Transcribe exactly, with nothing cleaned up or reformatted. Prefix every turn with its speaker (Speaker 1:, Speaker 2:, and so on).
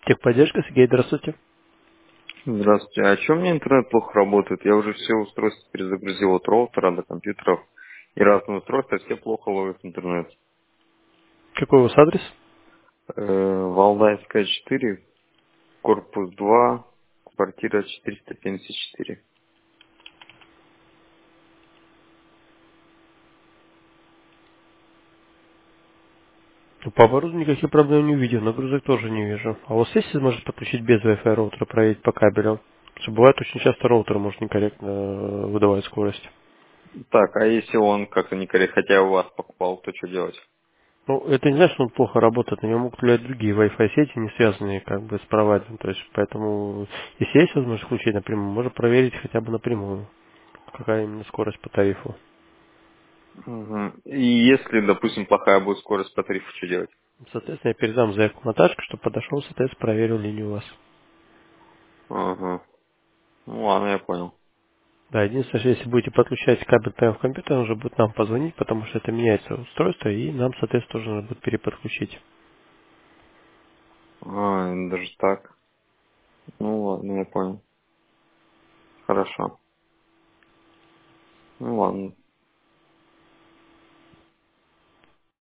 Speaker 1: Техподдержка, Сергей, здравствуйте.
Speaker 2: Здравствуйте. А что у меня интернет плохо работает? Я уже все устройства перезагрузил от роутера до компьютеров и разных устройств, а все плохо ловят интернет.
Speaker 1: Какой у вас адрес?
Speaker 2: Э, Валдайская четыре, корпус два, квартира четыреста семьдесят четыре.
Speaker 1: Ну, по оборудованию никаких проблем не увидел, нагрузок тоже не вижу. А у вас есть возможность подключить без Wi-Fi роутера, проверить по кабелю? Потому что бывает очень часто роутер может некорректно э, выдавать скорость.
Speaker 2: Так, а если он как-то некорректно, хотя я у вас покупал, то что делать?
Speaker 1: Ну, это не значит, что он плохо работает, на него могут влиять другие Wi-Fi сети, не связанные как бы с провайдером. То есть, поэтому, если есть возможность включить напрямую, можно проверить хотя бы напрямую, какая именно скорость по тарифу.
Speaker 2: Мгм. И если, допустим, плохая будет скорость по тарифу, что делать?
Speaker 1: Соответственно, я передам заявку на тачку, чтобы подошел, соответственно, проверил линию у вас.
Speaker 2: Ага. Ну ладно, я понял.
Speaker 1: Да, единственное, что если будете подключать кабель прямо в компьютер, он уже будет нам позвонить, потому что это меняется устройство, и нам, соответственно, тоже надо будет переподключить.
Speaker 2: А, даже так. Ну ладно, я понял. Хорошо. Ну ладно.